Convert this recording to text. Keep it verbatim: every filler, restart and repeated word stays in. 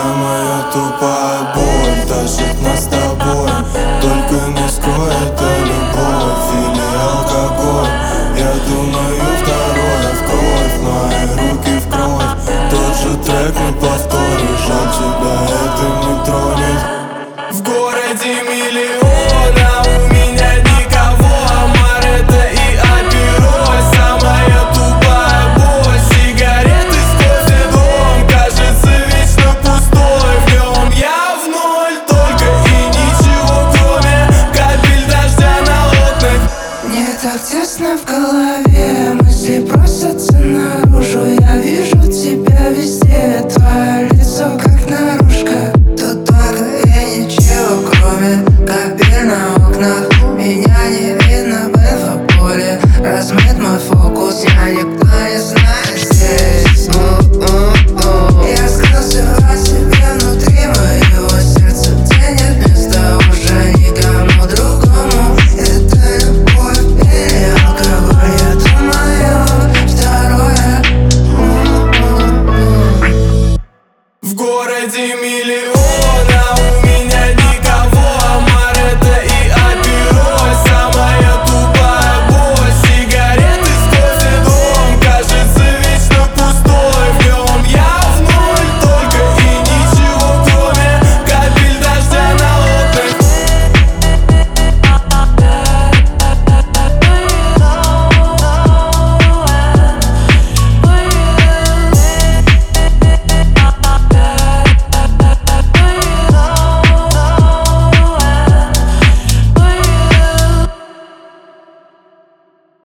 Самая тупая боль тащит нас с тобой. Только не скрой, это любовь или алкоголь. Я думаю, второе в кровь, мои руки в кровь. Тот же трек мы повторим, жаль, тебя это не тронет. В городе миллион, а у меня никого. Амарета и Апероль, самая тупая боль. Сигареты сквозь дом, кажется вечно пустой. В нем я в ноль, только и ничего, кроме капель дождя на окнах. Мне так тесно в голове.